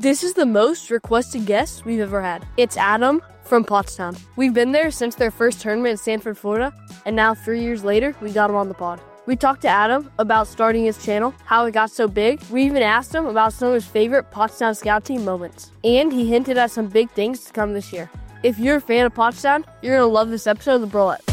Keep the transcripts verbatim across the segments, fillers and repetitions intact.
This is the most requested guest we've ever had. It's Adam from Pottstown. We've been there since their first tournament in Sanford, Florida, and now three years later, we got him on the pod. We talked to Adam about starting his channel, how it got so big. We even asked him about some of his favorite Pottstown Scout Team moments. And he hinted at some big things to come this year. If you're a fan of Pottstown, you're going to love this episode of the Brolettes.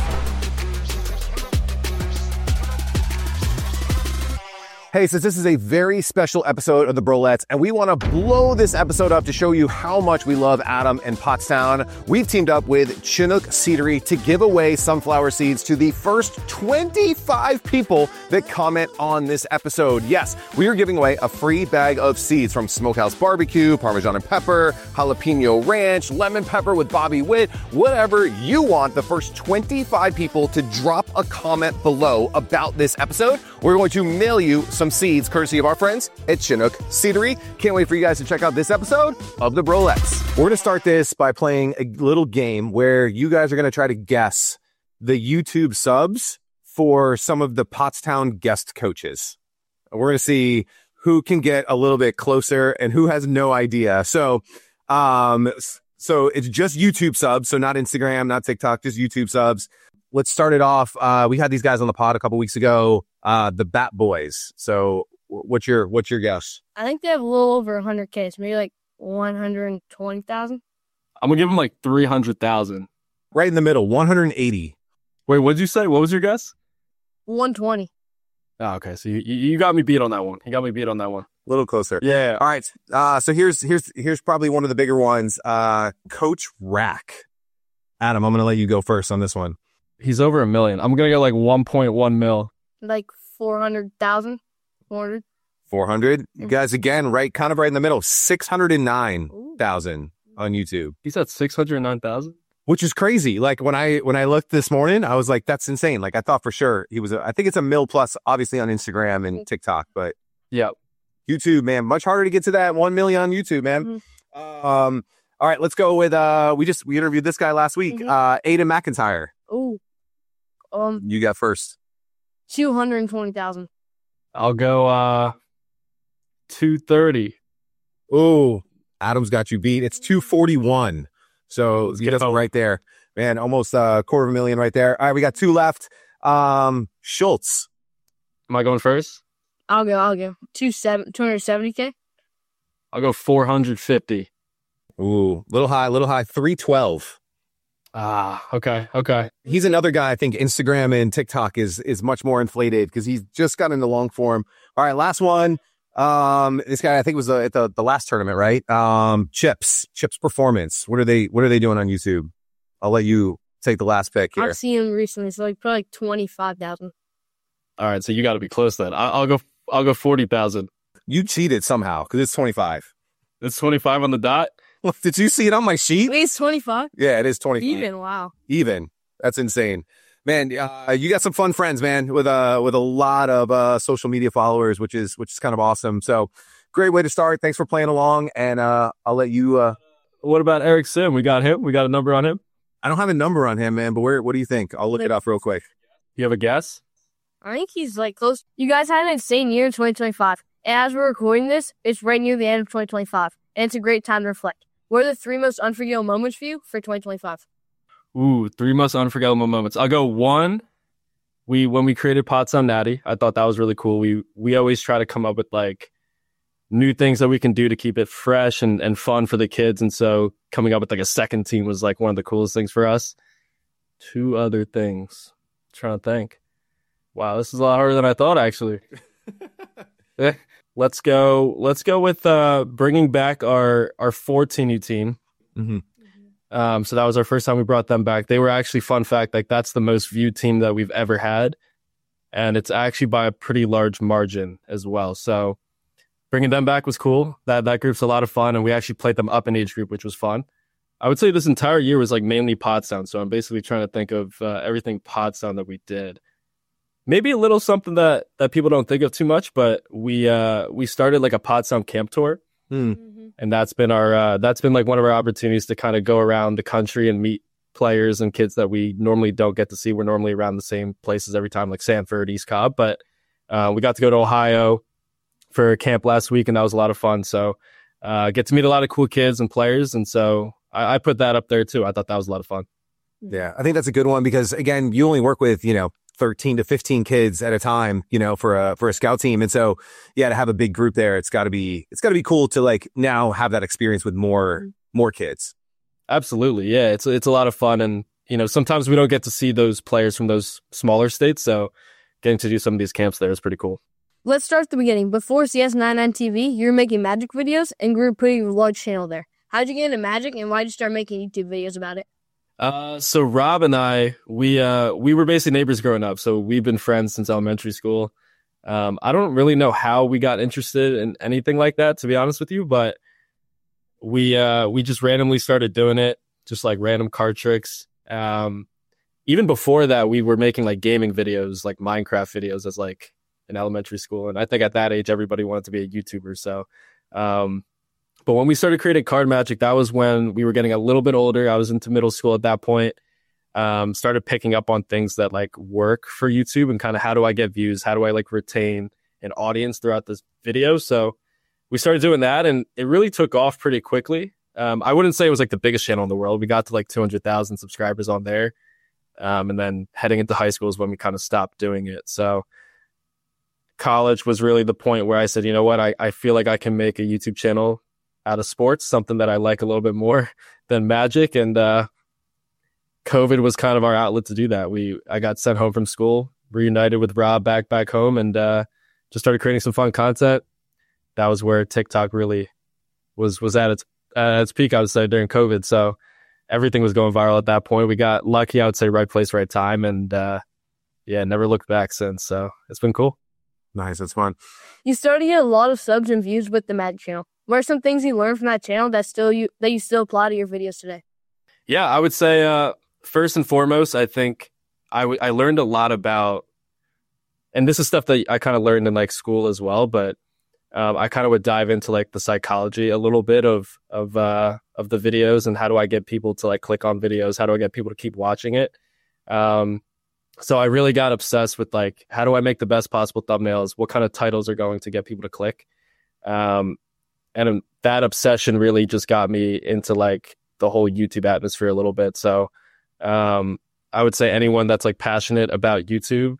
Hey, so this is a very special episode of the Brolettes, and we want to blow this episode up to show you how much we love Adam and Pottstown. We've teamed up with Chinook Seedery to give away sunflower seeds to the first twenty-five people that comment on this episode. Yes, we are giving away a free bag of seeds from Smokehouse Barbecue, Parmesan and Pepper, Jalapeno Ranch, Lemon Pepper with Bobby Witt, whatever you want. The first twenty-five people to drop a comment below about this episode, we're going to mail you some seeds courtesy of our friends at Chinook Seedery. Can't wait for you guys to check out this episode of the Brolettes. We're going to start this by playing a little game where you guys are going to try to guess the YouTube subs for some of the Pottstown guest coaches. We're going to see who can get a little bit closer and who has no idea. So, um, so it's just YouTube subs. So not Instagram, not TikTok, just YouTube subs. Let's start it off. Uh, we had these guys on the pod a couple weeks ago, uh, the Bat Boys. So what's your, what's your guess? I think they have a little over one hundred K, so maybe like one hundred twenty thousand. I'm going to give them like three hundred thousand. Right in the middle, one hundred eighty. Wait, what did you say? What was your guess? one twenty. Oh, okay. So you, you got me beat on that one. You got me beat on that one. A little closer. Yeah. All right. Uh, so here's, here's, here's probably one of the bigger ones. Uh, Coach Rack. Adam, I'm going to let you go first on this one. He's over a million. I'm going to get like one point one mil. Like four hundred thousand? four hundred? four hundred. You guys, again, right, kind of right in the middle. six hundred nine thousand on YouTube. He's at six hundred nine thousand? Which is crazy. Like when I, when I looked this morning, I was like, that's insane. Like I thought for sure he was, a, I think it's a mil plus obviously on Instagram and TikTok, but yeah, YouTube, man, much harder to get to that one million on YouTube, man. Mm-hmm. Um, all right, let's go with, uh, we just, we interviewed this guy last week, mm-hmm. uh, Aiden McIntyre. Oh, um, you got first. two hundred twenty thousand. I'll go, uh, two thirty. Oh, Adam's got you beat. It's two forty-one. So get us right there, man. Almost a uh, quarter of a million right there. All right, we got two left. Um, Schultz. Am I going first? I'll go. I'll go. Two seven, two hundred seventy k. I'll go four hundred fifty. Ooh, little high, little high. Three twelve. Ah, okay, okay. He's another guy. I think Instagram and TikTok is is much more inflated because he's just got into long form. All right, last one. Um, this guy I think was uh, at the, the last tournament, right? Um, Chips, Chips Performance. What are they? What are they doing on YouTube? I'll let you take the last pick here. I've seen him recently, so like probably like twenty five thousand. All right, so you got to be close then. I'll, I'll go. I'll go forty thousand. You cheated somehow because it's twenty five. It's twenty five on the dot. Did you see it on my sheet? Wait, it's twenty five. Yeah, it is twenty five. Even, wow. Even. That's insane. Man, uh, you got some fun friends, man, with uh with a lot of uh social media followers, which is which is kind of awesome. So great way to start. Thanks for playing along, and uh I'll let you uh what about Eric Sim? We got him? We got a number on him? I don't have a number on him, man, but where what do you think? I'll look it up real quick. You have a guess? I think he's like close. You guys had an insane year in twenty twenty-five. And as we're recording this, it's right near the end of twenty twenty-five. And it's a great time to reflect. What are the three most unforgettable moments for you for twenty twenty-five? Ooh, three most unforgettable moments. I'll go one. We when we created Pottstown Natty, I thought that was really cool. We we always try to come up with like new things that we can do to keep it fresh and, and fun for the kids. And so coming up with like a second team was like one of the coolest things for us. Two other things. I'm trying to think. Wow, this is a lot harder than I thought, actually. Let's go. Let's go with uh, bringing back our our fourteen U team. Mm-hmm. Um, so that was our first time we brought them back. They were actually, fun fact, like that's the most viewed team that we've ever had, and it's actually by a pretty large margin as well. So bringing them back was cool. That that group's a lot of fun, and we actually played them up in age group, which was fun. I would say this entire year was like mainly Pottstown. So I'm basically trying to think of uh, everything Pottstown that we did. Maybe a little something that, that people don't think of too much, but we uh, we started like a Pottstown camp tour, mm. mm-hmm. and that's been our uh, that's been like one of our opportunities to kind of go around the country and meet players and kids that we normally don't get to see. We're normally around the same places every time, like Sanford, East Cobb, but uh, we got to go to Ohio for camp last week, and that was a lot of fun. So uh, get to meet a lot of cool kids and players. And so I, I put that up there too. I thought that was a lot of fun. Yeah, I think that's a good one because, again, you only work with, you know, thirteen to fifteen kids at a time, you know, for a for a scout team. And so, yeah, to have a big group there, it's got to be it's got to be cool to like now have that experience with more more kids. Absolutely. Yeah, it's it's a lot of fun. And, you know, sometimes we don't get to see those players from those smaller states. So getting to do some of these camps there is pretty cool. Let's start at the beginning. Before C S ninety-nine T V, you were making Magic videos and grew a pretty large channel there. How'd you get into Magic and why'd you start making YouTube videos about it? Uh, so Rob and I, we uh we were basically neighbors growing up. So we've been friends since elementary school. Um, I don't really know how we got interested in anything like that, to be honest with you, but we uh we just randomly started doing it, just like random card tricks. Um, even before that, we were making like gaming videos, like Minecraft videos as like in elementary school. And I think at that age, everybody wanted to be a YouTuber. So, um, but when we started creating Card Magic, that was when we were getting a little bit older. I was into middle school at that point. Um, started picking up on things that like work for YouTube and kind of how do I get views? How do I like retain an audience throughout this video? So we started doing that and it really took off pretty quickly. Um, I wouldn't say it was like the biggest channel in the world. We got to like two hundred thousand subscribers on there. Um, and then heading into high school is when we kind of stopped doing it. So college was really the point where I said, you know what, I, I feel like I can make a YouTube channel out of sports, something that I like a little bit more than Magic. And uh, COVID was kind of our outlet to do that. We I got sent home from school, reunited with Rob back back home, and uh, just started creating some fun content. That was where TikTok really was was at its at its peak, I would say, during COVID. So everything was going viral at that point. We got lucky, I would say, right place, right time, and uh, yeah, never looked back since. So it's been cool. Nice, that's fun. You started to get a lot of subs and views with the Magic channel. What are some things you learned from that channel that still you that you still apply to your videos today? Yeah, I would say uh, first and foremost, I think I, w- I learned a lot about, and this is stuff that I kind of learned in like school as well, but um, I kind of would dive into like the psychology a little bit of of uh, of the videos and how do I get people to like click on videos? How do I get people to keep watching it? Um, so I really got obsessed with like, how do I make the best possible thumbnails? What kind of titles are going to get people to click? Um, and that obsession really just got me into like the whole YouTube atmosphere a little bit. So um, I would say anyone that's like passionate about YouTube,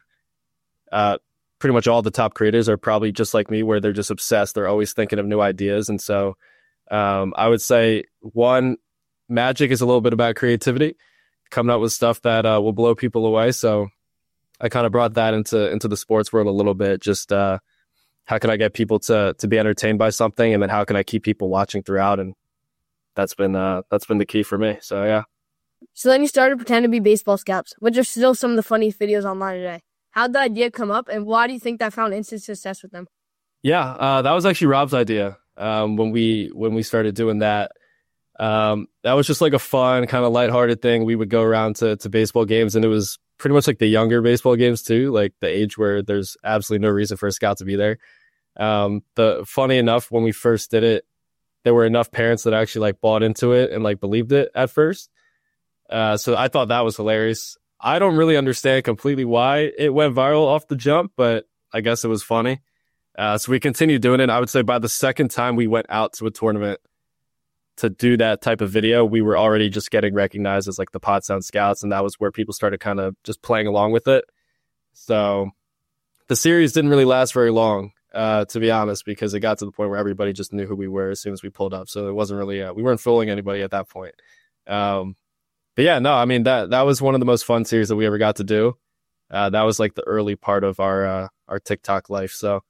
uh, pretty much all the top creators are probably just like me, where they're just obsessed. They're always thinking of new ideas. And so um, I would say one, Magic is a little bit about creativity, coming up with stuff that uh, will blow people away. So I kind of brought that into into the sports world a little bit. Just uh, how can I get people to to be entertained by something, and then how can I keep people watching throughout? And that's been uh, that's been the key for me. So yeah. So then you started pretending to be baseball scouts, which are still some of the funniest videos online today. How'd the idea come up, and why do you think that found instant success with them? Yeah, uh, that was actually Rob's idea um, when we when we started doing that. Um, that was just like a fun, kind of lighthearted thing. We would go around to, to baseball games, and it was pretty much like the younger baseball games too, like the age where there's absolutely no reason for a scout to be there. Um, the funny enough, when we first did it, there were enough parents that actually like bought into it and like believed it at first. Uh, so I thought that was hilarious. I don't really understand completely why it went viral off the jump, but I guess it was funny. Uh, so we continued doing it. I would say by the second time we went out to a tournament to do that type of video, we were already just getting recognized as like the Pottstown Scouts, and that was where people started kind of just playing along with it. So the series didn't really last very long, uh, to be honest, because it got to the point where everybody just knew who we were as soon as we pulled up. So it wasn't really, uh, we weren't fooling anybody at that point. Um, but yeah, no, I mean, that that was one of the most fun series that we ever got to do. Uh, that was like the early part of our uh, our TikTok life. So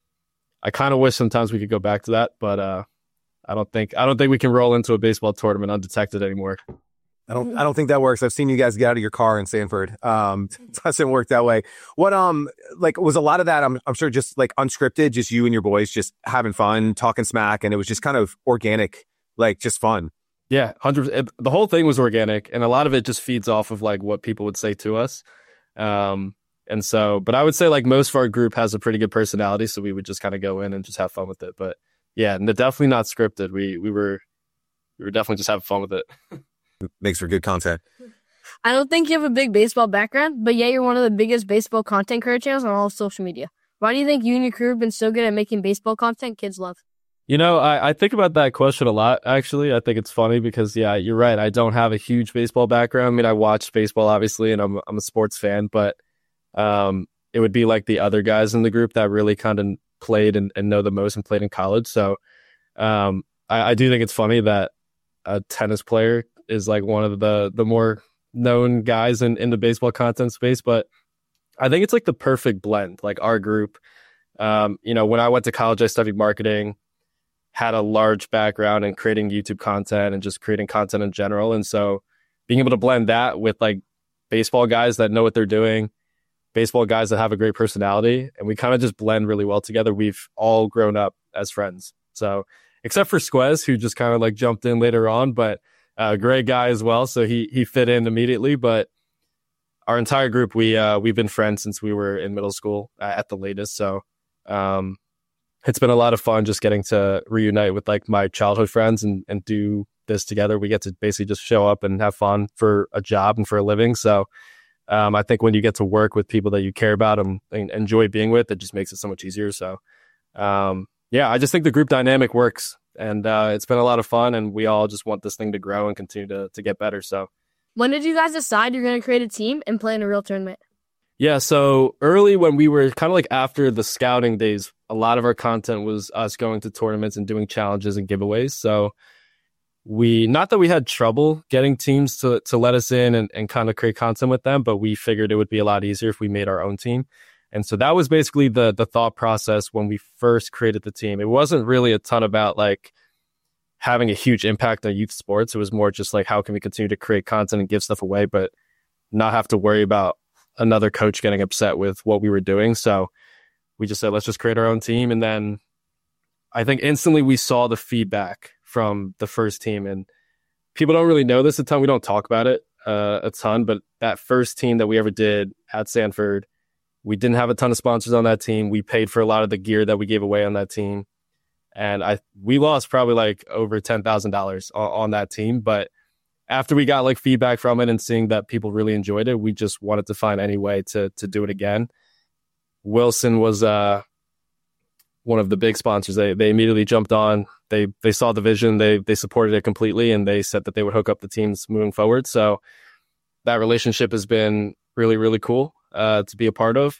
I kind of wish sometimes we could go back to that, but uh, I don't think I don't think we can roll into a baseball tournament undetected anymore. I don't I don't think that works. I've seen you guys get out of your car in Sanford. Um, it doesn't work that way. What um like was a lot of that? I'm I'm sure just like unscripted, just you and your boys just having fun, talking smack, and it was just kind of organic, like just fun. Yeah, one hundred percent. The whole thing was organic, and a lot of it just feeds off of like what people would say to us. Um, and so, but I would say like most of our group has a pretty good personality, so we would just kind of go in and just have fun with it. But yeah, and definitely not scripted. We we were we were definitely just having fun with it. Makes for good content. I don't think you have a big baseball background, but yet you're one of the biggest baseball content creator channels on all of social media. Why do you think you and your crew have been so good at making baseball content kids love? You know, I, I think about that question a lot, actually. I think it's funny because, yeah, you're right. I don't have a huge baseball background. I mean, I watch baseball, obviously, and I'm I'm a sports fan, but um, it would be like the other guys in the group that really kind of played and, and know the most and played in college. So um, I, I do think it's funny that a tennis player is like one of the the more known guys in, in the baseball content space. But I think it's like the perfect blend, like our group. Um, you know, when I went to college, I studied marketing, had a large background in creating YouTube content and just creating content in general. And so being able to blend that with like baseball guys that know what they're doing, baseball guys that have a great personality, and we kind of just blend really well together. We've all grown up as friends. So except for Squez, who just kind of like jumped in later on, but a uh, great guy as well. So he he fit in immediately. But our entire group, we, uh, we've been friends since we were in middle school uh, at the latest. So um, it's been a lot of fun just getting to reunite with like my childhood friends and, and do this together. We get to basically just show up and have fun for a job and for a living. So um, I think when you get to work with people that you care about and, and enjoy being with, it just makes it so much easier. So um, yeah, I just think the group dynamic works, and uh, it's been a lot of fun, and we all just want this thing to grow and continue to to get better. So when did you guys decide you're going to create a team and play in a real tournament? Yeah, so early when we were kind of like after the scouting days, a lot of our content was us going to tournaments and doing challenges and giveaways. So we, not that we had trouble getting teams to, to let us in and, and kind of create content with them, but we figured it would be a lot easier if we made our own team. And so that was basically the the thought process when we first created the team. It wasn't really a ton about like having a huge impact on youth sports. It was more just like, how can we continue to create content and give stuff away, but not have to worry about another coach getting upset with what we were doing. So we just said, let's just create our own team. And then I think instantly we saw the feedback from the first team, and people don't really know this a ton. We don't talk about it uh, a ton, but that first team that we ever did at Sanford, we didn't have a ton of sponsors on that team. We paid for a lot of the gear that we gave away on that team. And I we lost probably like over ten thousand dollars on, on that team. But after we got like feedback from it and seeing that people really enjoyed it, we just wanted to find any way to to do it again. Wilson was uh, one of the big sponsors. They they immediately jumped on. They they saw the vision. They they supported it completely, and they said that they would hook up the teams moving forward. So that relationship has been really, really cool uh, to be a part of.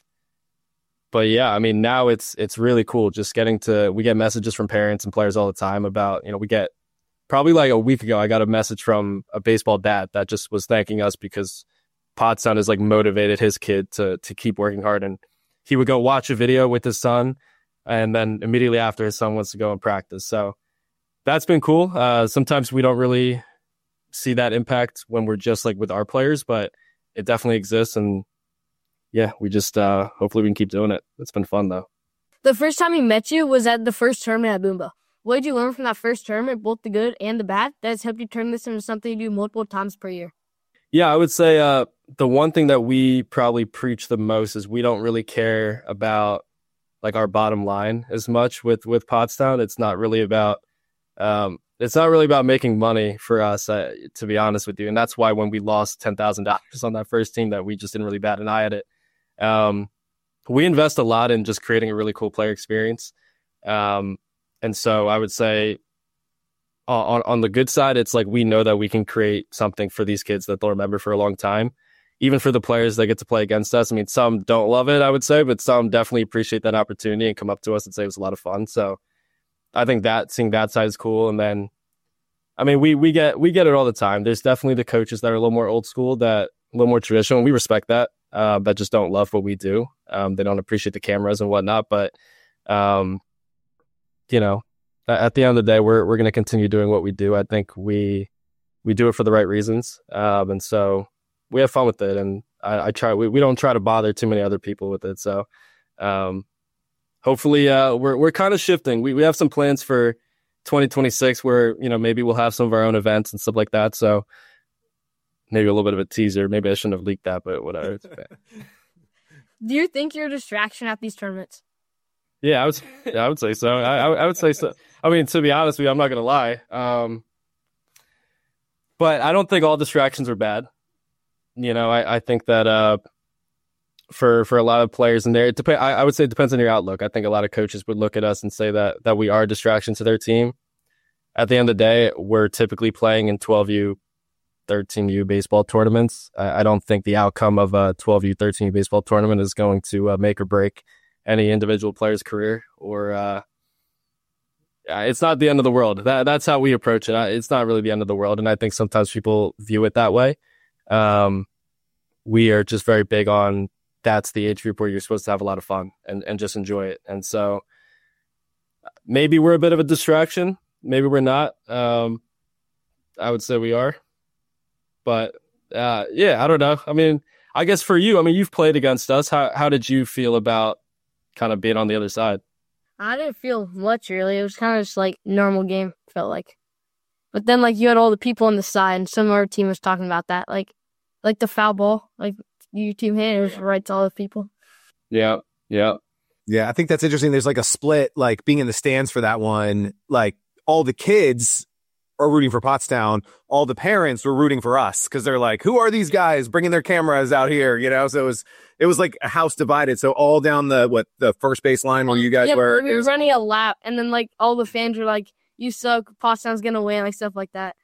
But yeah, I mean, now it's it's really cool just getting to, we get messages from parents and players all the time about, you know, we get, probably like a week ago, I got a message from a baseball dad that just was thanking us because Pottstown has like motivated his kid to to keep working hard. And he would go watch a video with his son, and then immediately after, his son wants to go and practice. So that's been cool. Uh, sometimes we don't really see that impact when we're just like with our players, but it definitely exists. And yeah, we just, uh, hopefully we can keep doing it. It's been fun though. The first time he met you was at the first tournament at Boomba. What did you learn from that first tournament, both the good and the bad, that has helped you turn this into something you do multiple times per year? Yeah, I would say uh, the one thing that we probably preach the most is we don't really care about like our bottom line as much with, with Pottstown. It's not really about, um, it's not really about making money for us, uh, to be honest with you. And that's why when we lost ten thousand dollars on that first team, that we just didn't really bat an eye at it. Um, we invest a lot in just creating a really cool player experience. Um, and so I would say on, on the good side, it's like we know that we can create something for these kids that they'll remember for a long time. Even for the players that get to play against us. I mean, some don't love it, I would say, but some definitely appreciate that opportunity and come up to us and say it was a lot of fun. So I think that seeing that side is cool. And then, I mean, we we get we get it all the time. There's definitely the coaches that are a little more old school, that a little more traditional. And we respect that, uh, that just don't love what we do. Um, they don't appreciate the cameras and whatnot. But, um, you know, at the end of the day, we're we're going to continue doing what we do. I think we we do it for the right reasons. Um, and so we have fun with it. And I, I try, we, we don't try to bother too many other people with it. So um, hopefully uh, we're we're kind of shifting. We we have some plans for twenty twenty-six where, you know, maybe we'll have some of our own events and stuff like that. So maybe a little bit of a teaser. Maybe I shouldn't have leaked that, but whatever. Do you think you're a distraction at these tournaments? Yeah, I would. Yeah, I would say so. I, I would say so. I mean, to be honest with you, I'm not going to lie. Um, but I don't think all distractions are bad. You know, I, I think that uh, for for a lot of players in there. It dep- I, I would say it depends on your outlook. I think a lot of coaches would look at us and say that that we are a distraction to their team. At the end of the day, we're typically playing in twelve U, thirteen U baseball tournaments. I, I don't think the outcome of a twelve U, thirteen U baseball tournament is going to uh, make or break any individual player's career. Or uh, it's not the end of the world. That that's how we approach it. It's not really the end of the world, and I think sometimes people view it that way. Um, we are just very big on that's the age group where you're supposed to have a lot of fun and, and just enjoy it. And so maybe we're a bit of a distraction. Maybe we're not. Um, I would say we are. But uh, yeah, I don't know. I mean, I guess for you, I mean, you've played against us. How how did you feel about kind of being on the other side? I didn't feel much, really. It was kind of just like normal game, felt like. But then, like, you had all the people on the side, and some of our team was talking about that. Like, like the foul ball, like, your team hit, it was right to all the people. Yeah, yeah. Yeah, I think that's interesting. There's like a split, like being in the stands for that one. Like all the kids are rooting for Pottstown. All the parents were rooting for us because they're like, who are these guys bringing their cameras out here? You know, so it was it was like a house divided. So all down the what the first base line where you guys yeah, were. We were running a lap, and then like all the fans were like, "You suck, Pottstown's gonna win," like stuff like that.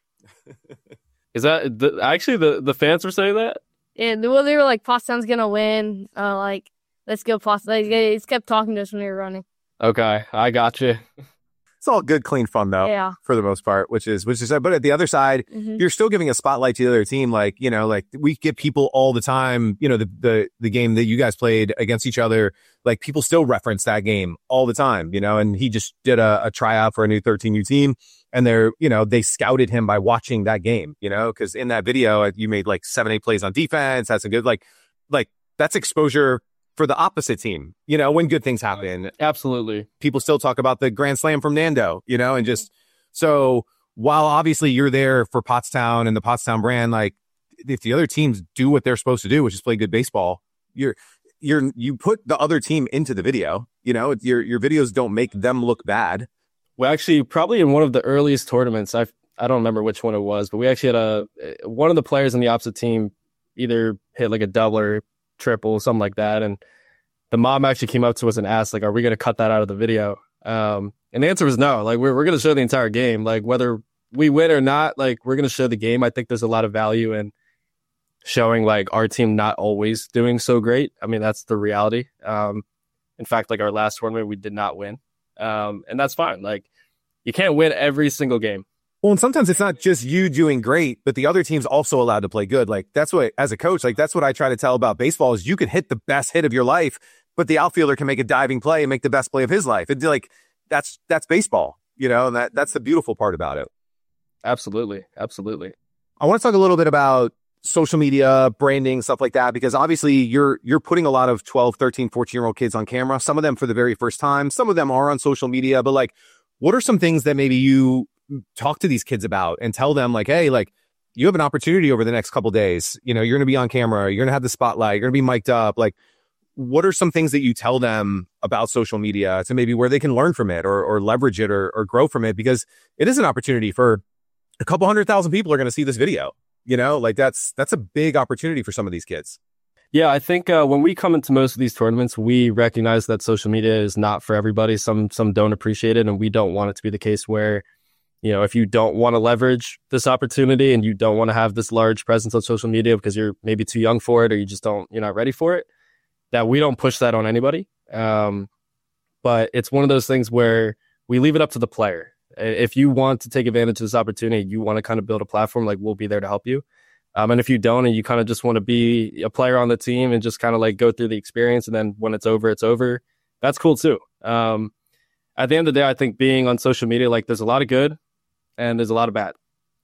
Is that the, actually the the fans were saying that? Yeah, well, they were like, Pottstown's gonna win. Uh, like, let's go, Pottstown. Like, they just kept talking to us when we were running. Okay, I got you. It's all good, clean fun though, yeah. for the most part, which is which is. But at the other side, mm-hmm. you're still giving a spotlight to the other team. Like you know, like we get people all the time. You know, the the the game that you guys played against each other. Like people still reference that game all the time. You know, and he just did a, a tryout for a new thirteen U team. And they're, you know, they scouted him by watching that game, you know, because in that video, you made like seven, eight plays on defense. That's a good, like, like that's exposure for the opposite team, you know, when good things happen. Absolutely. People still talk about the grand slam from Nando, you know, and just so while obviously you're there for Pottstown and the Pottstown brand, like if the other teams do what they're supposed to do, which is play good baseball, you're, you're, you put the other team into the video, you know, your, your videos don't make them look bad. Well, actually, probably in one of the earliest tournaments, I I don't remember which one it was, but we actually had a one of the players on the opposite team either hit like a double or triple, something like that, and the mom actually came up to us and asked, like, "Are we going to cut that out of the video?" Um, and the answer was no. Like, we're we're going to show the entire game, like whether we win or not. Like, we're going to show the game. I think there's a lot of value in showing like our team not always doing so great. I mean, that's the reality. Um, in fact, like our last tournament, we did not win. Um, and that's fine. Like, you can't win every single game. Well, and sometimes it's not just you doing great, but the other team's also allowed to play good. Like, that's what, as a coach, like, that's what I try to tell about baseball is you could hit the best hit of your life, but the outfielder can make a diving play and make the best play of his life. It's like, that's, that's baseball, you know, and that, that's the beautiful part about it. Absolutely. Absolutely. I want to talk a little bit about social media, branding, stuff like that, because obviously you're, you're putting a lot of twelve, thirteen, fourteen year old kids on camera, some of them for the very first time. Some of them are on social media, but like, what are some things that maybe you talk to these kids about and tell them like, hey, like you have an opportunity over the next couple of days, you know, you're going to be on camera, you're going to have the spotlight, you're going to be mic'd up. Like, what are some things that you tell them about social media to maybe where they can learn from it or, or leverage it or, or grow from it? Because it is an opportunity for a couple hundred thousand people are going to see this video. You know, like that's that's a big opportunity for some of these kids. Yeah, I think uh, when we come into most of these tournaments, we recognize that social media is not for everybody. Some some don't appreciate it, and we don't want it to be the case where, you know, if you don't want to leverage this opportunity and you don't want to have this large presence on social media because you're maybe too young for it or you just don't, you're not ready for it, that we don't push that on anybody. Um, but it's one of those things where we leave it up to the player. If you want to take advantage of this opportunity, you want to kind of build a platform, like we'll be there to help you. Um, and if you don't, and you kind of just want to be a player on the team and just kind of like go through the experience, and then when it's over, it's over, that's cool too. Um, at the end of the day, I think being on social media, like there's a lot of good and there's a lot of bad.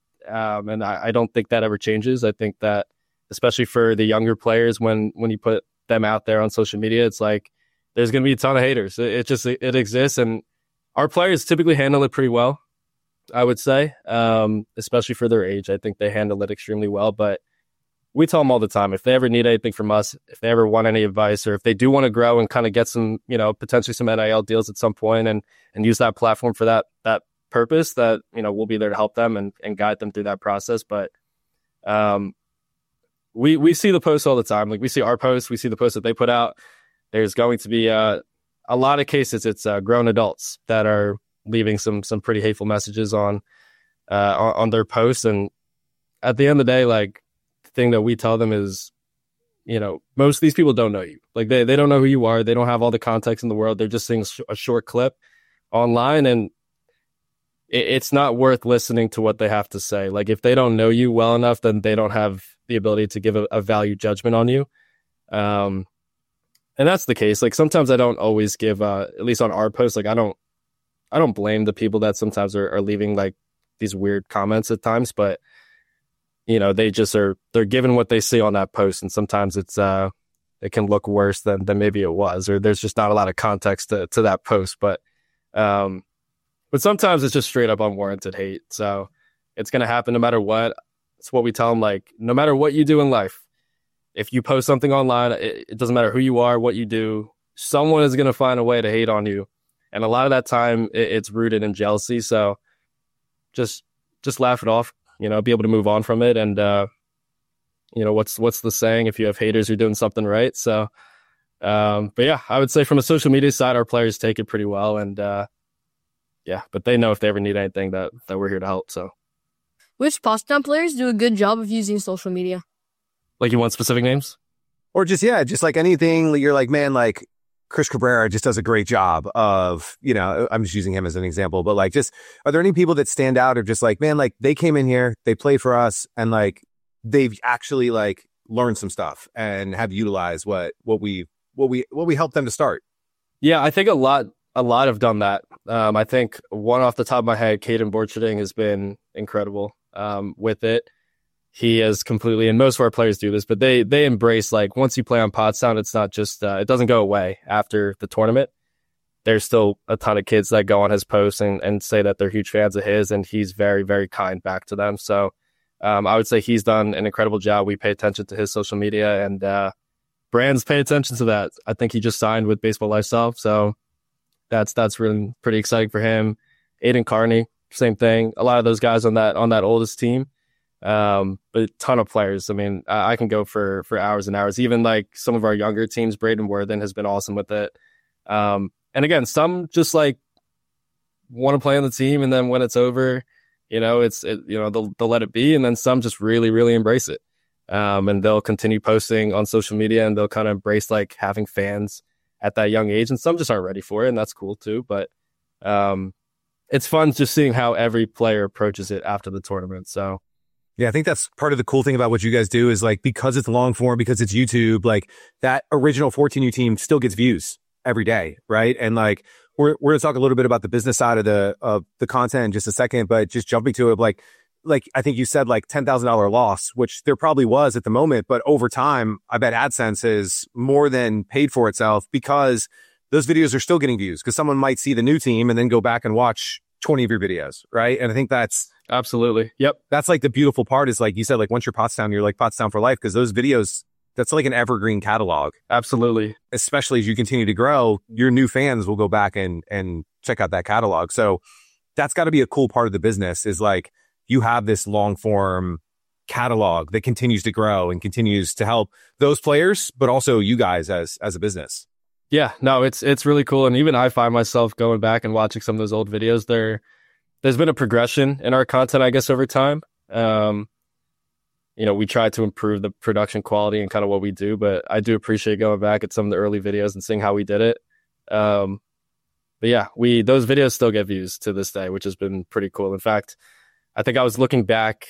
Um, and I, I don't think that ever changes. I think that especially for the younger players, when, when you put them out there on social media, it's like, there's going to be a ton of haters. It, it just, it, it exists. And our players typically handle it pretty well, I would say, um, especially for their age. I think they handle it extremely well. But we tell them all the time, if they ever need anything from us, if they ever want any advice, or if they do want to grow and kind of get some, you know, potentially some N I L deals at some point and and use that platform for that that purpose, that, you know, we'll be there to help them and, and guide them through that process. But um, we we see the posts all the time. Like we see our posts, we see the posts that they put out. There's going to be uh, a lot of cases. It's uh, grown adults that are leaving some some pretty hateful messages on uh, on, on their posts. And at the end of the day, like the thing that we tell them is, you know, most of these people don't know you. Like they they don't know who you are. They don't have all the context in the world. They're just seeing a short clip online, and it, it's not worth listening to what they have to say. Like if they don't know you well enough, then they don't have the ability to give a, a value judgment on you. Um, and that's the case. Like sometimes I don't always give, uh, at least on our posts, like I don't, I don't blame the people that sometimes are, are leaving like these weird comments at times, but you know, they just are, they're given what they see on that post. And sometimes it's, uh, it can look worse than, than maybe it was, or there's just not a lot of context to, to that post. But, um, but sometimes it's just straight up unwarranted hate. So it's going to happen no matter what. It's what we tell them, like, no matter what you do in life, if you post something online, it, it doesn't matter who you are, what you do, someone is going to find a way to hate on you. And a lot of that time, it, it's rooted in jealousy. So just just laugh it off, you know, be able to move on from it. And, uh, you know, what's what's the saying? If you have haters, you're doing something right. So, um, but yeah, I would say from a social media side, our players take it pretty well. And, uh, yeah, but they know if they ever need anything that, that we're here to help, so. Which Pottstown players do a good job of using social media? Like you want specific names? Or just, yeah, just like anything, you're like, man, like Chris Cabrera just does a great job of, you know, I'm just using him as an example, but like just, are there any people that stand out of just like, man, like they came in here, they played for us, and like they've actually like learned some stuff and have utilized what, what we, what we, what we helped them to start? Yeah, I think a lot, a lot have done that. Um, I think one off the top of my head, Caden Borcherding has been incredible. Um, with it, he has completely, and most of our players do this, but they they embrace, like, once you play on Pottstown, it's not just, uh, it doesn't go away after the tournament. There's still a ton of kids that go on his posts and, and say that they're huge fans of his, and he's very, very kind back to them. So um, I would say he's done an incredible job. We pay attention to his social media, and uh, brands pay attention to that. I think he just signed with Baseball Lifestyle, so that's that's really pretty exciting for him. Aiden Carney, same thing. A lot of those guys on that on that oldest team, um, but a ton of players. I mean, I, I can go for for hours and hours. Even like some of our younger teams, Braden Worthen has been awesome with it. Um, and again, some just like want to play on the team, and then when it's over, you know, it's it, you know they'll they'll let it be, and then some just really really embrace it, um, and they'll continue posting on social media, and they'll kind of embrace like having fans at that young age, and some just aren't ready for it, and that's cool too. But um, it's fun just seeing how every player approaches it after the tournament. So, yeah, I think that's part of the cool thing about what you guys do is like, because it's long form, because it's YouTube, like that original fourteen U team still gets views every day, right? And like we're we're gonna talk a little bit about the business side of the of the content in just a second, but just jumping to it, like like I think you said like ten thousand dollar loss, which there probably was at the moment, but over time, I bet AdSense is more than paid for itself because those videos are still getting views, because someone might see the new team and then go back and watch twenty of your videos, right? And I think that's absolutely, yep. That's like the beautiful part is like you said, like once you're Pottstown, you're like Pottstown for life, because those videos, that's like an evergreen catalog. Absolutely. Especially as you continue to grow, your new fans will go back and and check out that catalog. So that's got to be a cool part of the business is like you have this long form catalog that continues to grow and continues to help those players, but also you guys as as a business. Yeah, no, it's it's really cool. And even I find myself going back and watching some of those old videos. There, there's been a progression in our content, I guess, over time. Um, you know, we try to improve the production quality and kind of what we do, but I do appreciate going back at some of the early videos and seeing how we did it. Um, but yeah, we those videos still get views to this day, which has been pretty cool. In fact, I think I was looking back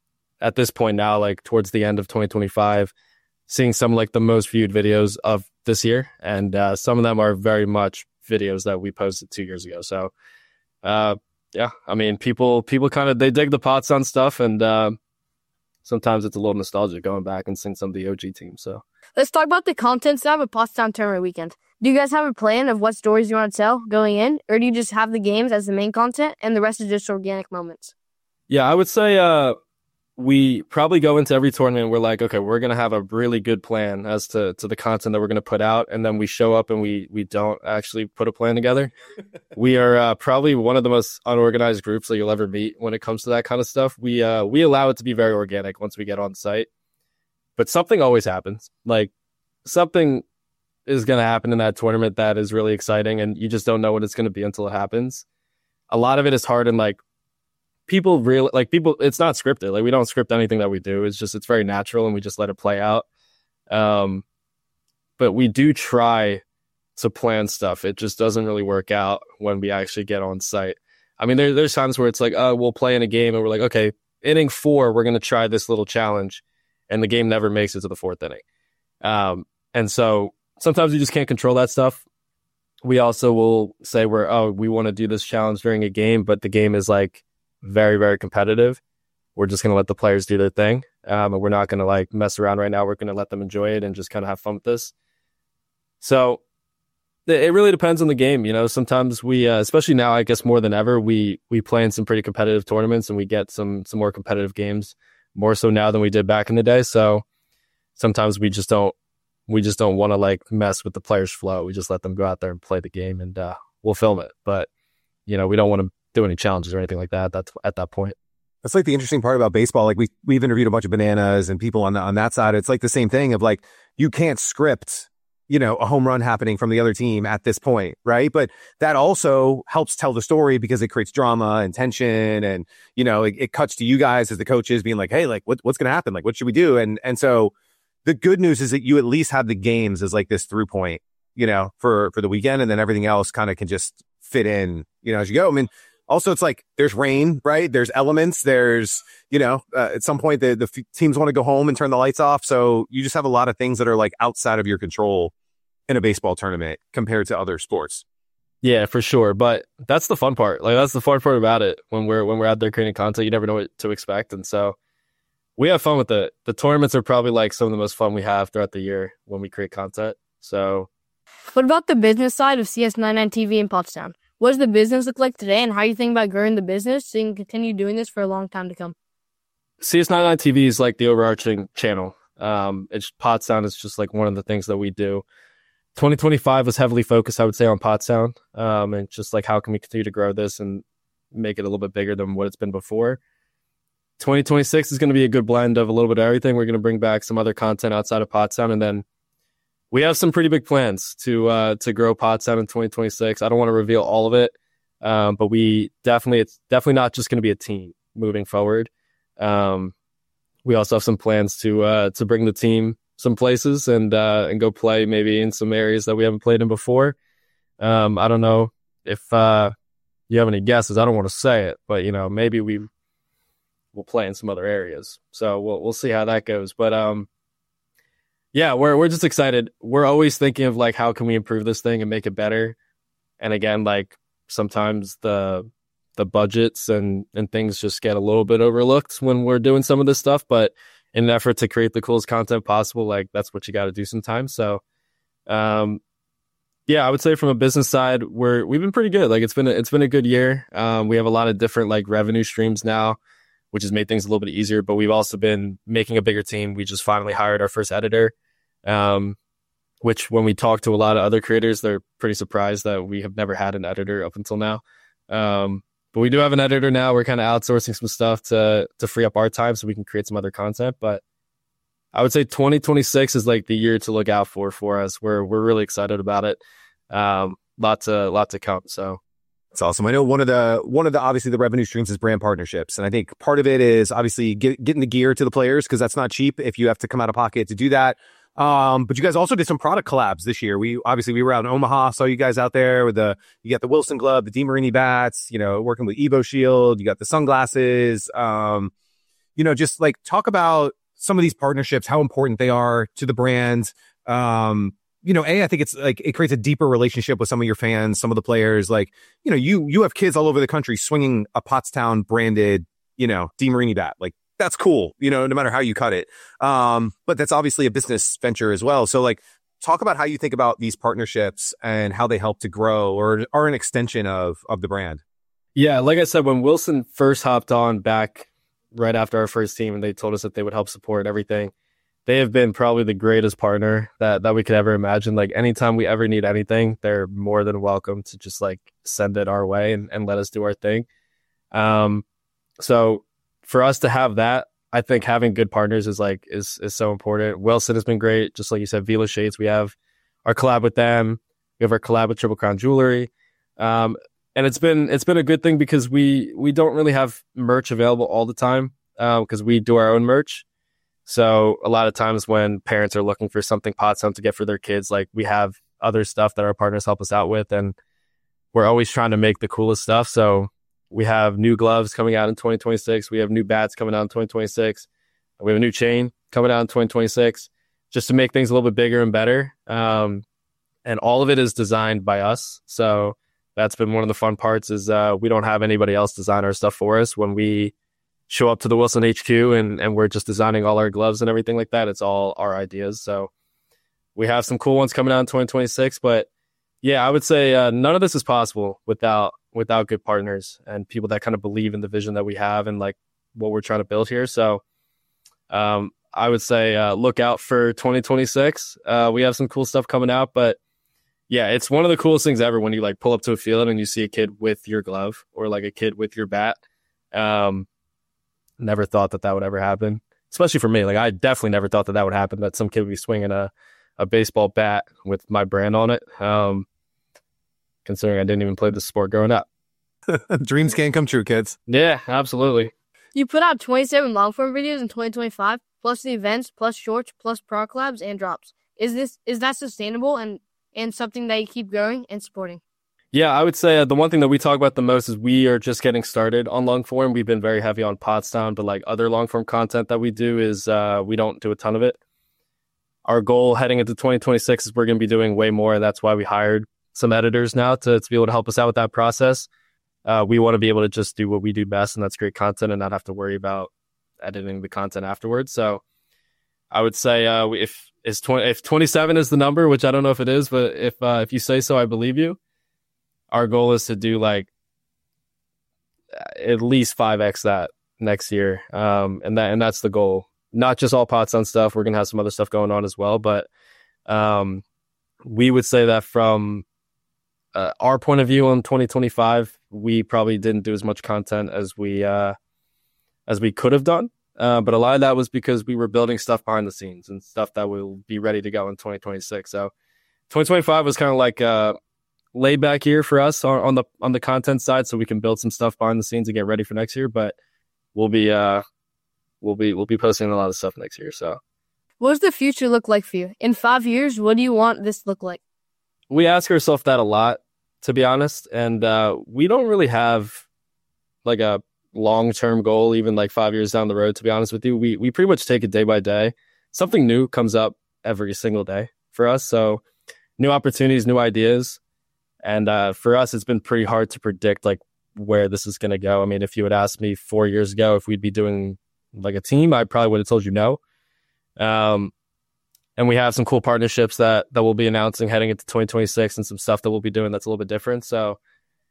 at this point now, like towards the end of twenty twenty-five, seeing some like the most viewed videos of this year. And uh, some of them are very much videos that we posted two years ago. So uh, yeah, I mean, people, people kind of, they dig the Pottstown stuff. And uh, sometimes it's a little nostalgic going back and seeing some of the O G teams. So let's talk about the content stuff at Pottstown Tournament Weekend. Do you guys have a plan of what stories you want to tell going in? Or do you just have the games as the main content and the rest is just organic moments? Yeah, I would say uh, we probably go into every tournament and we're like, okay, we're going to have a really good plan as to, to the content that we're going to put out. And then we show up and we we don't actually put a plan together. We are uh, probably one of the most unorganized groups that you'll ever meet when it comes to that kind of stuff. We uh, we allow it to be very organic once we get on site. but something always happens. Like something is going to happen in that tournament that is really exciting, and you just don't know what it's going to be until it happens. A lot of it is hard, and like people really like people. It's not scripted. Like we don't script anything that we do. It's just it's very natural, and we just let it play out. Um, but we do try to plan stuff. It just doesn't really work out when we actually get on site. I mean, there, there's times where it's like, oh, we'll play in a game, and we're like, okay, inning four, we're going to try this little challenge, and the game never makes it to the fourth inning. Um, and so sometimes you just can't control that stuff. We also will say we're, oh, we want to do this challenge during a game, but the game is like very, very competitive. We're just going to let the players do their thing. Um, and we're not going to like mess around right now. We're going to let them enjoy it and just kind of have fun with this. So it really depends on the game. You know, sometimes we, uh, especially now, I guess more than ever, we, we play in some pretty competitive tournaments, and we get some, some more competitive games, more so now than we did back in the day. So sometimes we just don't, we just don't want to like mess with the players' flow. We just let them go out there and play the game, and uh, we'll film it. But, you know, we don't want to do any challenges or anything like that. That's at that point. That's like the interesting part about baseball. Like we, we've interviewed a bunch of bananas and people on the, on that side. It's like the same thing of like, you can't script, you know, a home run happening from the other team at this point. Right. But that also helps tell the story because it creates drama and tension. And, you know, it, it cuts to you guys as the coaches being like, hey, like what, what's going to happen? Like, what should we do? And, and so the good news is that you at least have the games as like this through point, you know, for, for the weekend. And then everything else kind of can just fit in, you know, as you go. I mean, also, it's like there's rain, right? There's elements. There's, you know, uh, at some point the, the f- teams want to go home and turn the lights off. So you just have a lot of things that are like outside of your control in a baseball tournament compared to other sports. Yeah, for sure. But that's the fun part. Like that's the fun part about it. When we're when we're out there creating content, you never know what to expect, and so we have fun with it. The tournaments are probably like some of the most fun we have throughout the year when we create content. So, what about the business side of C S ninety-nine T V in Pottstown? What does the business look like today, and how are you thinking about growing the business so you can continue doing this for a long time to come? C S ninety-nine T V is like the overarching channel. Um, it's Pottstown is just like one of the things that we do. twenty twenty-five was heavily focused, I would say, on Pottstown, um, and just like how can we continue to grow this and make it a little bit bigger than what it's been before. twenty twenty-six is going to be a good blend of a little bit of everything. We're going to bring back some other content outside of Pottstown, and then we have some pretty big plans to uh, to grow Pottstown in twenty twenty-six. I don't want to reveal all of it, um, but we definitely it's definitely not just going to be a team moving forward. Um, we also have some plans to uh, to bring the team some places and uh, and go play maybe in some areas that we haven't played in before. Um, I don't know if uh, you have any guesses. I don't want to say it, but you know maybe we will play in some other areas. So we'll we'll see how that goes. But um. Yeah, we're we're just excited. We're always thinking of like how can we improve this thing and make it better. And again, like sometimes the the budgets and and things just get a little bit overlooked when we're doing some of this stuff. But in an effort to create the coolest content possible, like that's what you got to do sometimes. So, um, yeah, I would say from a business side, we're we've been pretty good. Like it's been a, it's been a good year. Um, we have a lot of different like revenue streams now, which has made things a little bit easier, but we've also been making a bigger team. We just finally hired our first editor, um, which when we talk to a lot of other creators, they're pretty surprised that we have never had an editor up until now. Um, but we do have an editor now. We're kind of outsourcing some stuff to to free up our time so we can create some other content. But I would say twenty twenty-six is like the year to look out for for us. We're we're really excited about it. Um, lot to lot to come. So. That's awesome. I know one of the, one of the, obviously the revenue streams is brand partnerships. And I think part of it is obviously get, getting the gear to the players because that's not cheap if you have to come out of pocket to do that. Um, but you guys also did some product collabs this year. We, obviously we were out in Omaha, saw you guys out there with the, you got the Wilson glove, the DeMarini bats, you know, working with Evo Shield, you got the sunglasses. Um, you know, just like talk about some of these partnerships, how important they are to the brand. Um, You know, A, I think it's like it creates a deeper relationship with some of your fans, some of the players. Like, you know, you you have kids all over the country swinging a Pottstown branded, you know, DeMarini bat. Like, that's cool, you know, no matter how you cut it. Um, but that's obviously a business venture as well. So, like, talk about how you think about these partnerships and how they help to grow or are an extension of of the brand. Yeah, like I said, when Wilson first hopped on back right after our first team and they told us that they would help support everything, they have been probably the greatest partner that, that we could ever imagine. Like anytime we ever need anything, they're more than welcome to just like send it our way and, and let us do our thing. Um, so for us to have that I think having good partners is like is is so important. Wilson has been great, just like you said. Vila Shades, we have our collab with them. We have our collab with Triple Crown Jewelry, um, and it's been it's been a good thing because we we don't really have merch available all the time because uh, we do our own merch. So a lot of times when parents are looking for something Pottstown to get for their kids, like we have other stuff that our partners help us out with, and we're always trying to make the coolest stuff. So we have new gloves coming out in twenty twenty-six. We have new bats coming out in twenty twenty-six. We have a new chain coming out in twenty twenty-six just to make things a little bit bigger and better. Um, and all of it is designed by us. So that's been one of the fun parts is uh, we don't have anybody else design our stuff for us. When we show up to the Wilson H Q and, and we're just designing all our gloves and everything like that, it's all our ideas. So we have some cool ones coming out in twenty twenty-six. But yeah, I would say uh, none of this is possible without without good partners and people that kind of believe in the vision that we have and like what we're trying to build here. So um, I would say uh, look out for twenty twenty-six. Uh, we have some cool stuff coming out, but yeah, it's one of the coolest things ever when you like pull up to a field and you see a kid with your glove or like a kid with your bat. Um, never thought that that would ever happen, especially for me. Like I definitely never thought that that would happen, that some kid would be swinging a, a baseball bat with my brand on it. Um, considering I didn't even play the sport growing up. Dreams can come true, kids. Yeah, absolutely. You put out twenty-seven long-form videos in twenty twenty-five, plus the events, plus shorts, plus pro collabs and drops. Is this is that sustainable and, and something that you keep growing and supporting? Yeah, I would say uh, the one thing that we talk about the most is we are just getting started on long form. We've been very heavy on Pottstown, but like other long form content that we do is uh, we don't do a ton of it. Our goal heading into twenty twenty-six is we're going to be doing way more. That's why we hired some editors now to, to be able to help us out with that process. Uh, we want to be able to just do what we do best, and that's great content and not have to worry about editing the content afterwards. So I would say uh, if, is twenty, if twenty-seven is the number, which I don't know if it is, but if uh, if you say so, I believe you. Our goal is to do like at least five X that next year. Um, and that, and that's the goal. Not just all Pottstown stuff. We're going to have some other stuff going on as well. But um, we would say that from uh, our point of view on twenty twenty-five, we probably didn't do as much content as we, uh, as we could have done. Uh, but a lot of that was because we were building stuff behind the scenes and stuff that will be ready to go in twenty twenty-six. So twenty twenty-five was kind of like, uh, laid back year for us on, on the on the content side, so we can build some stuff behind the scenes and get ready for next year. But we'll be uh we'll be we'll be posting a lot of stuff next year. So what does the future look like for you? In five years, what do you want this to look like? We ask ourselves that a lot, to be honest, and uh we don't really have like a long-term goal, even like five years down the road, to be honest with you. We we pretty much take it day by day. Something new comes up every single day for us, so new opportunities, new ideas. And uh, for us, it's been pretty hard to predict like where this is going to go. I mean, if you had asked me four years ago if we'd be doing like a team, I probably would have told you no. Um, and we have some cool partnerships that that we'll be announcing heading into twenty twenty-six, and some stuff that we'll be doing that's a little bit different. So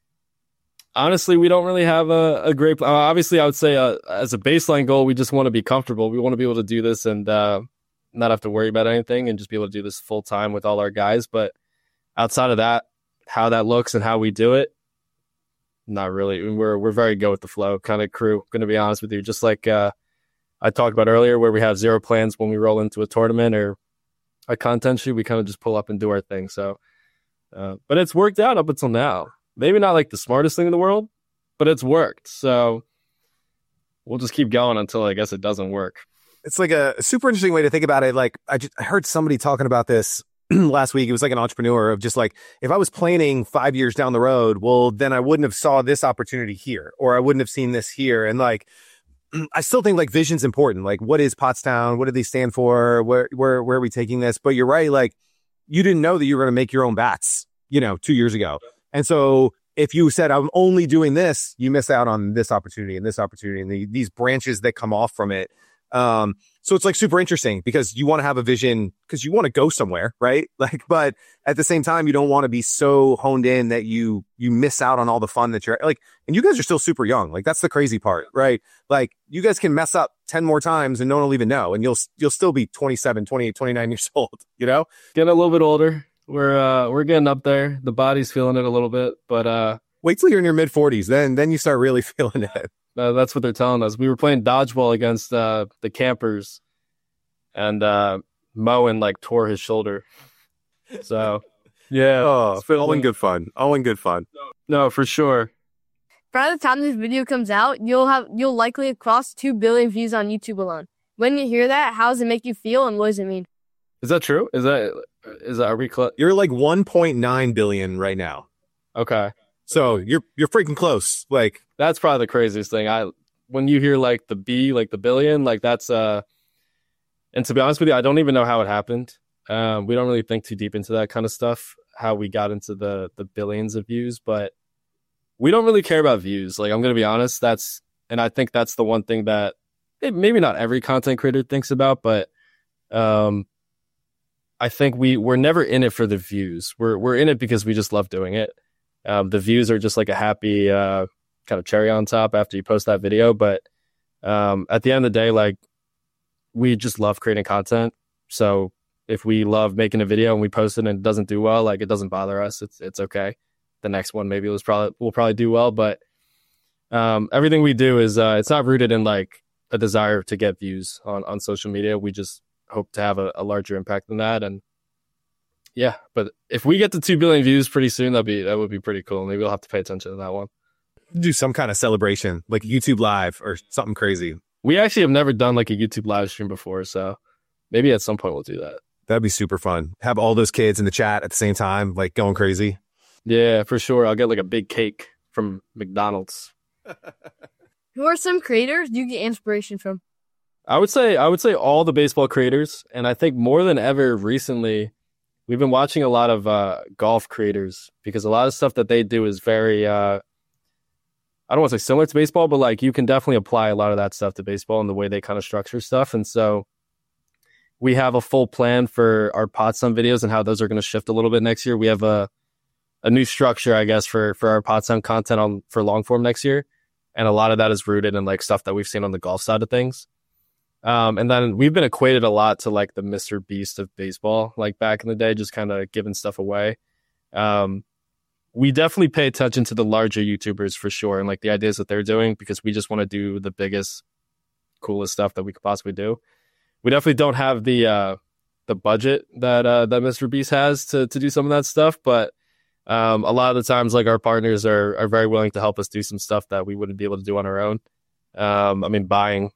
honestly, we don't really have a, a great. Uh, obviously, I would say uh, as a baseline goal, we just want to be comfortable. We want to be able to do this and uh, not have to worry about anything, and just be able to do this full time with all our guys. But outside of that, how that looks and how we do it, not really. We're we're very go with the flow kind of crew, going to be honest with you. Just like uh, I talked about earlier, where we have zero plans when we roll into a tournament or a content shoot, we kind of just pull up and do our thing. So, uh, but it's worked out up until now. Maybe not like the smartest thing in the world, but it's worked. So we'll just keep going until I guess it doesn't work. It's like a super interesting way to think about it. Like I just I heard somebody talking about this last week. It was like an entrepreneur of just like, if I was planning five years down the road, well, then I wouldn't have saw this opportunity here, or I wouldn't have seen this here. And like, I still think like vision's important. Like, what is Pottstown? What do they stand for? Where, where, where are we taking this? But you're right. Like, you didn't know that you were going to make your own bats, you know, two years ago. And so if you said, I'm only doing this, you miss out on this opportunity and this opportunity and the, these branches that come off from it. Um, so it's like super interesting because you want to have a vision because you want to go somewhere, right? Like, but at the same time, you don't want to be so honed in that you, you miss out on all the fun that you're like, and you guys are still super young. Like, that's the crazy part, right? Like, you guys can mess up ten more times and no one will even know. And you'll, you'll still be twenty-seven, twenty-eight, twenty-nine years old, you know? Getting a little bit older. We're, uh, we're getting up there. The body's feeling it a little bit, but, uh, wait till you're in your mid forties. Then, then you start really feeling it. Uh, that's what they're telling us. We were playing dodgeball against uh, the campers, and uh, Moen like tore his shoulder. So, yeah. Oh, all in good fun. All in good fun. No, for sure. By the time this video comes out, you'll have you'll likely have crossed two billion views on YouTube alone. When you hear that, how does it make you feel, and what does it mean? Is that true? Is that is that are we close? You're like one point nine billion right now. Okay. So you're you're freaking close. Like that's probably the craziest thing. I when you hear like the B, like the billion, like that's uh and to be honest with you, I don't even know how it happened. Um, we don't really think too deep into that kind of stuff, how we got into the the billions of views, but we don't really care about views. Like I'm gonna be honest, that's and I think that's the one thing that it, maybe not every content creator thinks about, but um I think we we're never in it for the views. We're we're in it because we just love doing it. Um, the views are just like a happy uh, kind of cherry on top after you post that video. But um, at the end of the day, like we just love creating content. So if we love making a video and we post it and it doesn't do well, like it doesn't bother us. It's it's okay. The next one maybe was probably will probably do well, but um, everything we do is uh, it's not rooted in like a desire to get views on on social media. We just hope to have a, a larger impact than that. And yeah, but if we get to two billion views pretty soon, that'd be, that would be pretty cool. Maybe we'll have to pay attention to that one. Do some kind of celebration, like YouTube Live or something crazy. We actually have never done like a YouTube live stream before. So maybe at some point we'll do that. That'd be super fun. Have all those kids in the chat at the same time, like going crazy. Yeah, for sure. I'll get like a big cake from McDonald's. Who are some creators you get inspiration from? I would say I would say all the baseball creators, and I think more than ever recently, we've been watching a lot of uh, golf creators because a lot of stuff that they do is very, uh, I don't want to say similar to baseball, but like you can definitely apply a lot of that stuff to baseball and the way they kind of structure stuff. And so we have a full plan for our Potsdam videos and how those are going to shift a little bit next year. We have a a new structure, I guess, for for our Potsdam content on for long form next year, and a lot of that is rooted in like stuff that we've seen on the golf side of things. Um, and then we've been equated a lot to like the Mister Beast of baseball, like back in the day, just kind of giving stuff away. Um, we definitely pay attention to the larger YouTubers for sure, and like the ideas that they're doing because we just want to do the biggest, coolest stuff that we could possibly do. We definitely don't have the uh, the budget that uh, that Mister Beast has to to do some of that stuff, but um, a lot of the times, like our partners are are very willing to help us do some stuff that we wouldn't be able to do on our own. Um, I mean, buying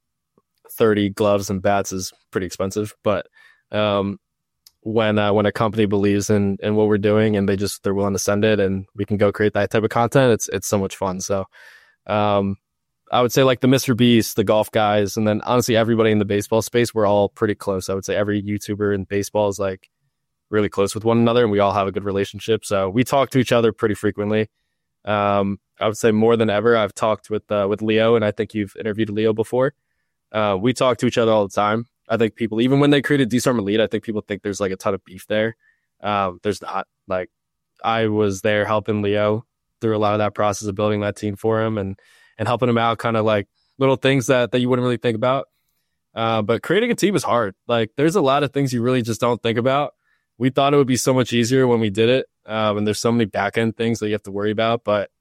thirty gloves and bats is pretty expensive, but um, when uh, when a company believes in in what we're doing and they just they're willing to send it and we can go create that type of content, it's it's so much fun. So um, I would say like the Mister Beast, the golf guys, and then honestly everybody in the baseball space, we're all pretty close. I would say every YouTuber in baseball is like really close with one another, and we all have a good relationship. So we talk to each other pretty frequently. Um, I would say more than ever. I've talked with uh, with Leo, and I think you've interviewed Leo before. Uh, we talk to each other all the time. I think people, even when they created Disarm Elite, I think people think there's like a ton of beef there. Um, there's not. Like, I was there helping Leo through a lot of that process of building that team for him and and helping him out, kind of like little things that, that you wouldn't really think about. Uh, but creating a team is hard. Like, there's a lot of things you really just don't think about. We thought it would be so much easier when we did it. Um, and there's so many back end things that you have to worry about. But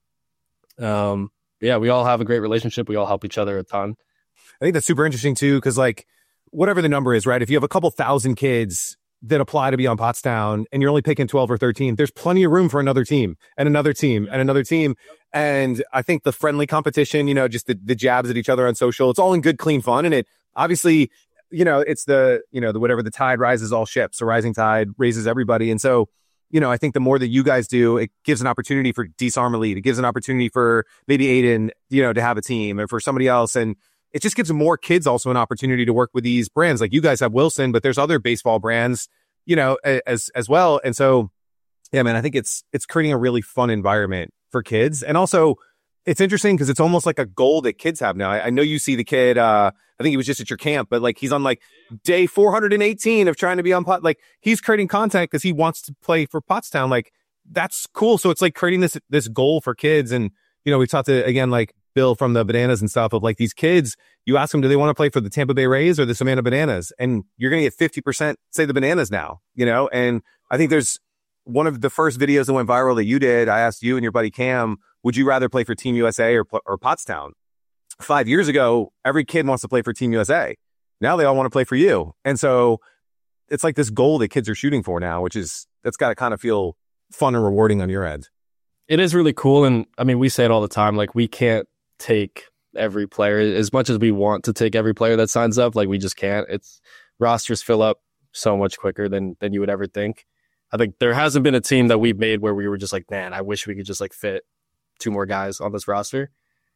um, yeah, we all have a great relationship. We all help each other a ton. I think that's super interesting too, because like whatever the number is, right? If you have a couple thousand kids that apply to be on Pottstown and you're only picking twelve or thirteen, there's plenty of room for another team and another team and another team. And I think the friendly competition, you know, just the, the jabs at each other on social, it's all in good, clean fun. And it obviously, you know, it's the, you know, the whatever the tide rises all ships. The rising tide raises everybody. And so, you know, I think the more that you guys do, it gives an opportunity for Disarm Elite. It gives an opportunity for maybe Aiden, you know, to have a team and for somebody else. And it just gives more kids also an opportunity to work with these brands. Like you guys have Wilson, but there's other baseball brands, you know, as, as well. And so, yeah, man, I think it's, it's creating a really fun environment for kids. And also it's interesting because it's almost like a goal that kids have now. I, I know you see the kid, uh, I think he was just at your camp, but like he's on like day four hundred eighteen of trying to be on pot. Like he's creating content because he wants to play for Pottstown. Like that's cool. So it's like creating this, this goal for kids. And, you know, we talked to, again, like Bill from the Bananas and stuff of like these kids, you ask them, do they want to play for the Tampa Bay Rays or the Savannah Bananas? And you're going to get fifty percent say the Bananas now, you know? And I think there's one of the first videos that went viral that you did. I asked you and your buddy Cam, would you rather play for Team U S A or, or Pottstown? five years ago, every kid wants to play for Team U S A. Now they all want to play for you. And so it's like this goal that kids are shooting for now, which is, that's got to kind of feel fun and rewarding on your end. It is really cool. And I mean, we say it all the time, like we can't take every player as much as we want to take every player that signs up. Like we just can't. It's rosters fill up so much quicker than, than you would ever think. I think there hasn't been a team that we've made where we were just like, man, I wish we could just like fit two more guys on this roster.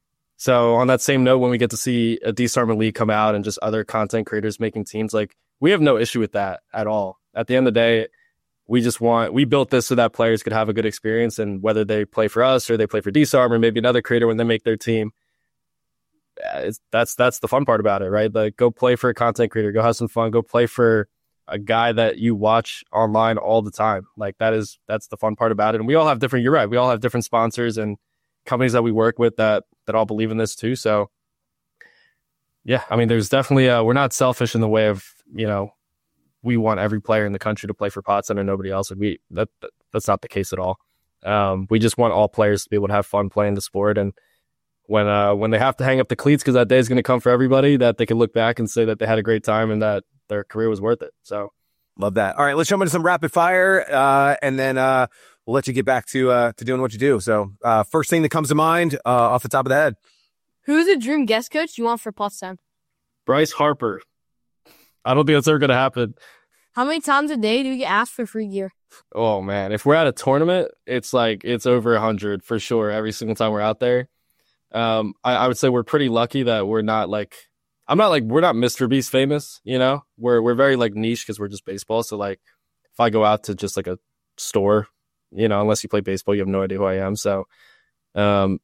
So on that same note, when we get to see a D-Starman League come out and just other content creators making teams, like we have no issue with that at all. At the end of the day, we just want, we built this so that players could have a good experience, and whether they play for us or they play for D-Starm or maybe another creator when they make their team, it's, that's that's the fun part about it, right? Like go play for a content creator, go have some fun, go play for a guy that you watch online all the time. Like that is, that's the fun part about it. And we all have different, you're right, we all have different sponsors and companies that we work with that that all believe in this too. So yeah, I mean, there's definitely uh we're not selfish in the way of, you know, we want every player in the country to play for Potsdam and nobody else. And we that, that that's not the case at all. Um, we just want all players to be able to have fun playing the sport, and when uh when they have to hang up the cleats, because that day is going to come for everybody, that they can look back and say that they had a great time and that their career was worth it. So love that. All right, let's jump into some rapid fire, uh, and then uh, we'll let you get back to uh, to doing what you do. So uh, first thing that comes to mind uh, off the top of the head. Who's a dream guest coach you want for Potsdam? Bryce Harper. I don't think that's ever going to happen. How many times a day do you get asked for free gear? Oh, man. If we're at a tournament, it's like it's over one hundred for sure every single time we're out there. Um, I, I would say we're pretty lucky that we're not like, I'm not like, we're not Mister Beast famous, you know? We're we're very like niche because we're just baseball. So like if I go out to just like a store, you know, unless you play baseball, you have no idea who I am. So um,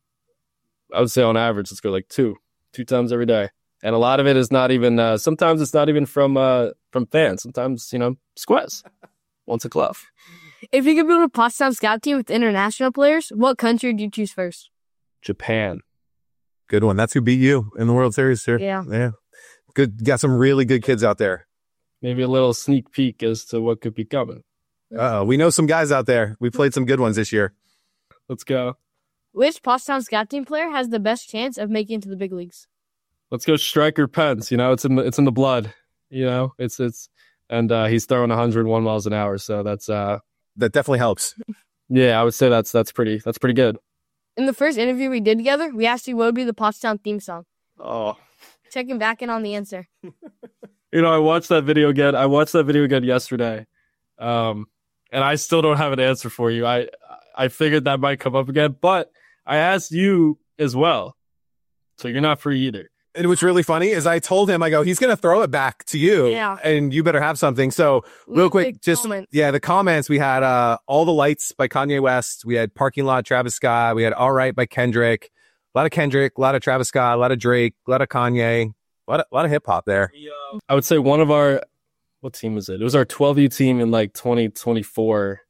I would say on average, let's go like two, two times every day. And a lot of it is not even, uh, sometimes it's not even from uh, from fans. Sometimes, you know, squares once a glove. If you could build a Potsdam scout team with international players, what country do you choose first? Japan. Good one. That's who beat you in the World Series, sir. Yeah. Yeah. Good. Got some really good kids out there. Maybe a little sneak peek as to what could be coming. Uh-oh. We know some guys out there. We played some good ones this year. Let's go. Which Potsdam scout team player has the best chance of making it to the big leagues? Let's go Striker Pence. You know, it's in the, it's in the blood. You know, it's it's and uh, he's throwing one hundred one miles an hour. So that's uh, that definitely helps. Yeah, I would say that's that's pretty that's pretty good. In the first interview we did together, we asked you what would be the Potsdam theme song. Oh, checking back in on the answer. You know, I watched that video again. I watched that video again yesterday, um, and I still don't have an answer for you. I I figured that might come up again, but I asked you as well, so you're not free either. And what's really funny is I told him, I go, he's going to throw it back to you, yeah. and you better have something. So real quick, just, comments. yeah, the comments, we had uh, All the Lights by Kanye West. We had Parking Lot, Travis Scott. We had All Right by Kendrick. A lot of Kendrick, a lot of Travis Scott, a lot of Drake, a lot of Kanye, a lot of, a lot of hip hop there. I would say one of our, what team was it? It was our twelve U team in like twenty twenty-four.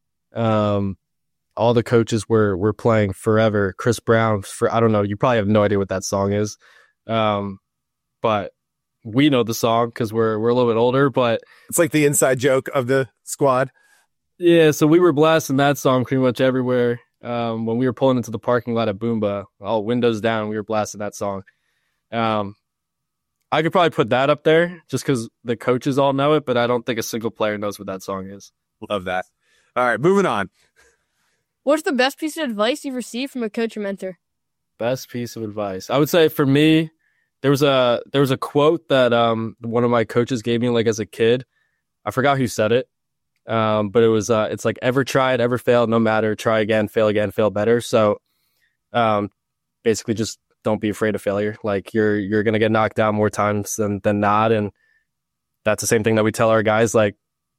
Um, all the coaches were were playing Forever. Chris Brown, for I don't know, you probably have no idea what that song is. Um, but we know the song because we're we're a little bit older, but it's like the inside joke of the squad. Yeah, so we were blasting that song pretty much everywhere. Um, when we were pulling into the parking lot at Boomba, all windows down, we were blasting that song. Um, I could probably put that up there just because the coaches all know it, but I don't think a single player knows what that song is. Love that. All right, moving on. What's the best piece of advice you've received from a coach or mentor? Best piece of advice, I would say for me. There was a there was a quote that um one of my coaches gave me like as a kid. I forgot who said it, um, but it was uh, it's like ever tried, ever failed, no matter, try again, fail again, fail better. So, um, basically, just don't be afraid of failure. Like you're you're gonna get knocked down more times than than not, and that's the same thing that we tell our guys. Like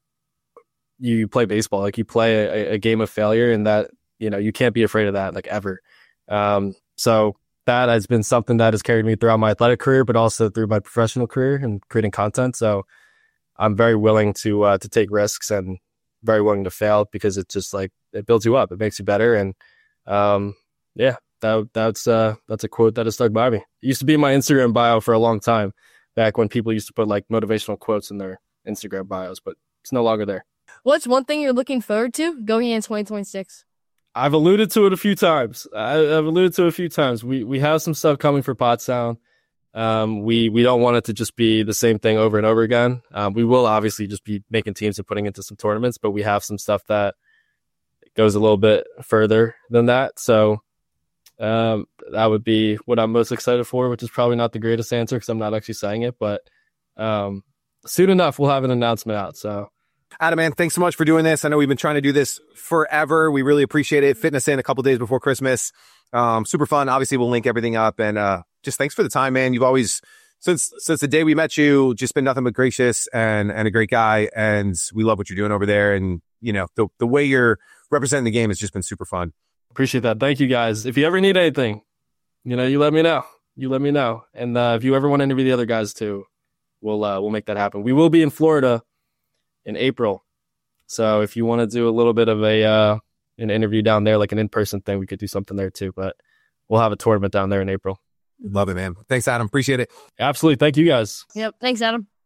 you, you play baseball, like you play a, a game of failure, and that you know you can't be afraid of that, like ever. Um, so. That has been something that has carried me throughout my athletic career, but also through my professional career and creating content. So I'm very willing to uh, to take risks and very willing to fail because it's just like it builds you up, it makes you better, and um, yeah, that that's uh, that's a quote that has stuck by me. It used to be in my Instagram bio for a long time, back when people used to put like motivational quotes in their Instagram bios, but it's no longer there. What's one thing you're looking forward to going in twenty twenty-six? I've alluded to it a few times. I, I've alluded to it a few times. We we have some stuff coming for Pottstown. Um, we we don't want it to just be the same thing over and over again. Um, we will obviously just be making teams and putting into some tournaments, but we have some stuff that goes a little bit further than that. So um, that would be what I'm most excited for, which is probably not the greatest answer because I'm not actually saying it, but um, soon enough we'll have an announcement out. So. Adam, man, thanks so much for doing this. I know we've been trying to do this forever. We really appreciate it. Fitting us in a couple days before Christmas. Um, super fun. Obviously, we'll link everything up. And uh, just thanks for the time, man. You've always, since since the day we met you, just been nothing but gracious and and a great guy. And we love what you're doing over there. And, you know, the, the way you're representing the game has just been super fun. Appreciate that. Thank you, guys. If you ever need anything, you know, you let me know. You let me know. And uh, if you ever want to interview the other guys too, we'll uh, we'll make that happen. We will be in Florida in April. So if you want to do a little bit of a uh, an interview down there, like an in-person thing, we could do something there too. But we'll have a tournament down there in April. Love it, man. Thanks, Adam. Appreciate it. Absolutely. Thank you, guys. Yep. Thanks, Adam.